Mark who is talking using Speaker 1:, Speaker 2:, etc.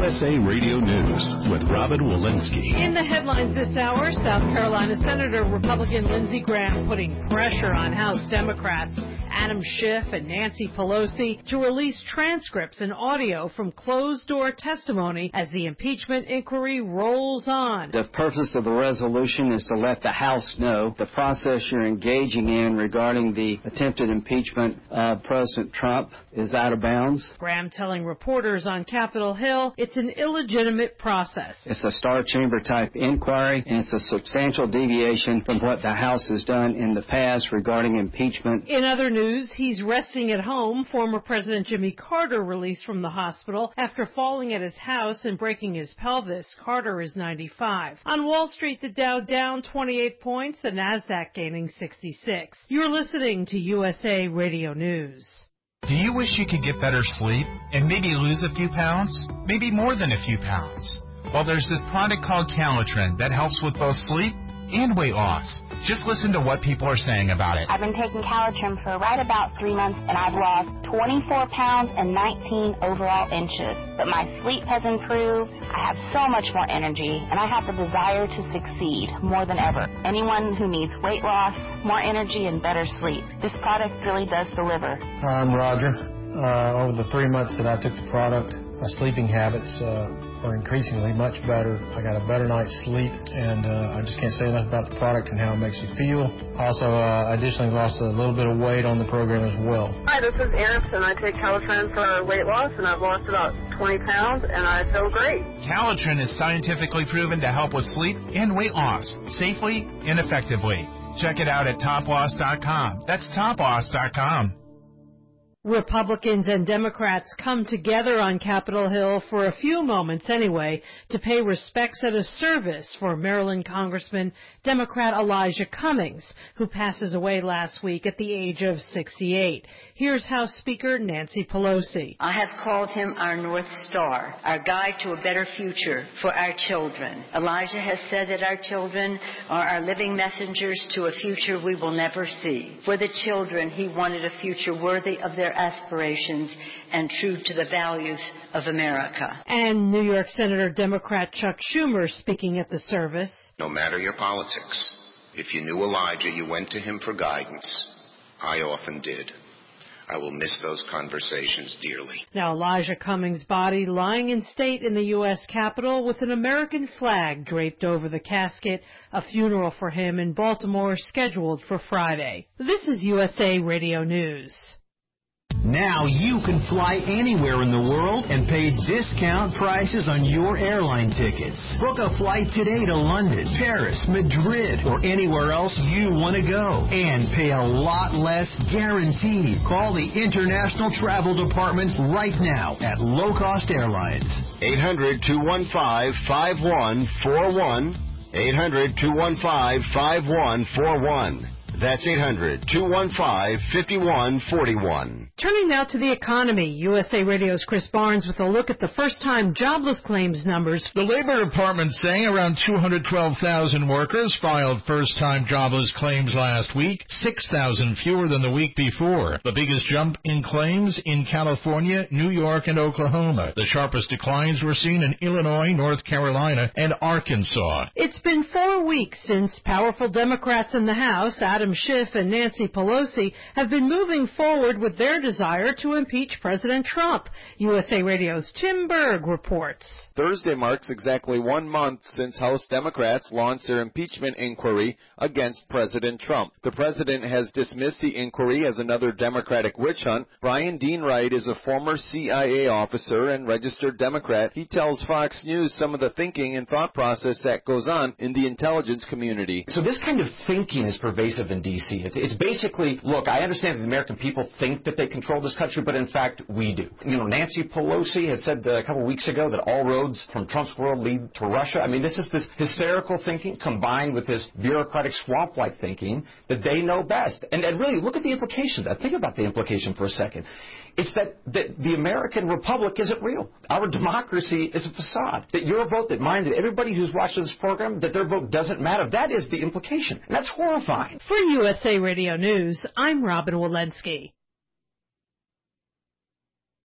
Speaker 1: USA Radio News with Robin Walensky.
Speaker 2: In the headlines this hour, South Carolina Senator Republican Lindsey Graham putting pressure on House Democrats Adam Schiff and Nancy Pelosi to release transcripts and audio from closed-door testimony as the impeachment inquiry rolls on.
Speaker 3: The purpose of the resolution is to let the House know the process you're engaging in regarding the attempted impeachment of President Trump is out of bounds.
Speaker 2: Graham telling reporters on Capitol Hill it's an illegitimate process.
Speaker 3: It's a Star Chamber type inquiry, and it's a substantial deviation from what the House has done in the past regarding impeachment.
Speaker 2: In other news, he's resting at home. Former President Jimmy Carter released from the hospital after falling at his house and breaking his pelvis. Carter is 95. On Wall Street, the Dow down 28 points, the Nasdaq gaining 66. You're listening to USA Radio News.
Speaker 4: Do you wish you could get better sleep and maybe lose a few pounds? Maybe more than a few pounds? Well, there's this product called Calitrin that helps with both sleep and weight loss. Just listen to what people are saying about it.
Speaker 5: I've been taking Calitrin for right about 3 months, and I've lost 24 pounds and 19 overall inches. But my sleep has improved. I have so much more energy, and I have the desire to succeed more than ever. Anyone who needs weight loss, more energy, and better sleep, this product really does deliver.
Speaker 6: I'm Roger. Over the 3 months that I took the product, my sleeping habits are increasingly much better. I got a better night's sleep, and I just can't say enough about the product and how it makes you feel. Also, additionally lost a little bit of weight on the program as well.
Speaker 7: Hi, this is Eris, and I take Calitrin for weight loss, and I've lost about 20 pounds, and I feel great.
Speaker 4: Calitrin is scientifically proven to help with sleep and weight loss safely and effectively. Check it out at toploss.com. That's toploss.com.
Speaker 2: Republicans and Democrats come together on Capitol Hill for a few moments anyway to pay respects at a service for Maryland Congressman Democrat Elijah Cummings, who passes away last week at the age of 68. Here's House Speaker Nancy Pelosi.
Speaker 8: I have called him our North Star, our guide to a better future for our children. Elijah has said that our children are our living messengers to a future we will never see. For the children, he wanted a future worthy of their aspirations and true to the values of America.
Speaker 2: And New York Senator Democrat Chuck Schumer speaking at the service.
Speaker 9: No matter your politics, if you knew Elijah, you went to him for guidance. I often did. I will miss those conversations dearly.
Speaker 2: Now, Elijah Cummings' body lying in state in the U.S. Capitol with an American flag draped over the casket, a funeral for him in Baltimore scheduled for Friday. This is USA Radio News.
Speaker 10: Now you can fly anywhere in the world and pay discount prices on your airline tickets. Book a flight today to London, Paris, Madrid, or anywhere else you want to go. And pay a lot less guaranteed. Call the International Travel Department right now at Low Cost Airlines.
Speaker 11: 800-215-5141. 800-215-5141. That's 800-215-5141.
Speaker 2: Turning now to the economy, USA Radio's Chris Barnes with a look at the first-time jobless claims numbers.
Speaker 12: The Labor Department saying around 212,000 workers filed first-time jobless claims last week, 6,000 fewer than the week before. The biggest jump in claims in California, New York, and Oklahoma. The sharpest declines were seen in Illinois, North Carolina, and Arkansas.
Speaker 2: It's been 4 weeks since powerful Democrats in the House, Adam Schiff and Nancy Pelosi, have been moving forward with their desire to impeach President Trump. USA Radio's Tim Berg reports.
Speaker 13: Thursday marks exactly 1 month since House Democrats launched their impeachment inquiry against President Trump. The president has dismissed the inquiry as another Democratic witch hunt. Brian Dean Wright is a former CIA officer and registered Democrat. He tells Fox News some of the thinking and thought process that goes on in the intelligence community.
Speaker 14: So this kind of thinking is pervasive in D.C. It's basically, look, I understand that the American people think that they control this country, but in fact, we do. You know, Nancy Pelosi had said a couple of weeks ago that all roads from Trump's world lead to Russia. I mean, this is this hysterical thinking combined with this bureaucratic swamp-like thinking that they know best. And really, look at the implication. Think about the implication for a second. It's that the American republic isn't real. Our democracy is a facade. That your vote, that mine, that everybody who's watching this program, that their vote doesn't matter. That is the implication. And that's horrifying.
Speaker 2: For USA Radio News, I'm Robin Walensky.